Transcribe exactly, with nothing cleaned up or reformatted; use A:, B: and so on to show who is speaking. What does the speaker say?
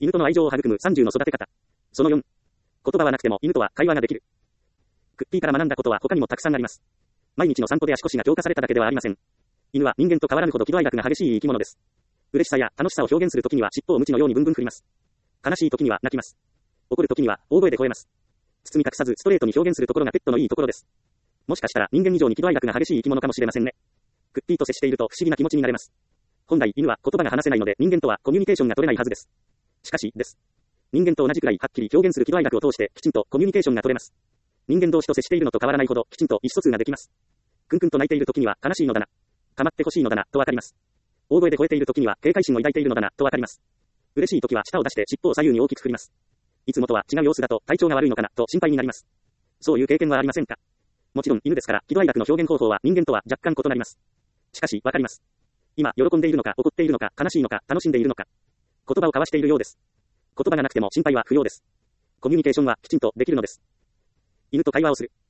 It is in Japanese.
A: 犬との愛情を育むさんじゅうの育て方。そのよん。言葉はなくても犬とは会話ができる。クッピーから学んだことは他にもたくさんあります。毎日の散歩で足腰が強化されただけではありません。犬は人間と変わらぬほど喜怒哀楽が激しい生き物です。嬉しさや楽しさを表現するときには尻尾を鞭のようにブンブン振ります。悲しいときには泣きます。怒るときには大声で吠えます。包み隠さずストレートに表現するところがペットのいいところです。もしかしたら人間以上に喜怒哀楽が激しい生き物かもしれませんね。クッピーと接していると不思議な気持ちになれます。本来犬は言葉が話せないので人間とはコミュニケーションが取れないはずです。しかしです。人間と同じくらいはっきり表現する喜怒哀楽を通してきちんとコミュニケーションが取れます。人間同士と接しているのと変わらないほどきちんと意思疎通ができます。クンクンと泣いているときには悲しいのだな。構ってほしいのだなとわかります。大声で吠えているときには警戒心を抱いているのだなとわかります。嬉しいときは舌を出して尻尾を左右に大きく振ります。いつもとは違う様子だと体調が悪いのかなと心配になります。そういう経験はありませんか？もちろん犬ですから喜怒哀楽の表現方法は人間とは若干異なります。しかしわかります。今喜んでいるのか怒っているのか悲しいのか楽しんでいるのか。言葉を交わしているようです。言葉がなくても心配は不要です。コミュニケーションはきちんとできるのです。犬と会話をする。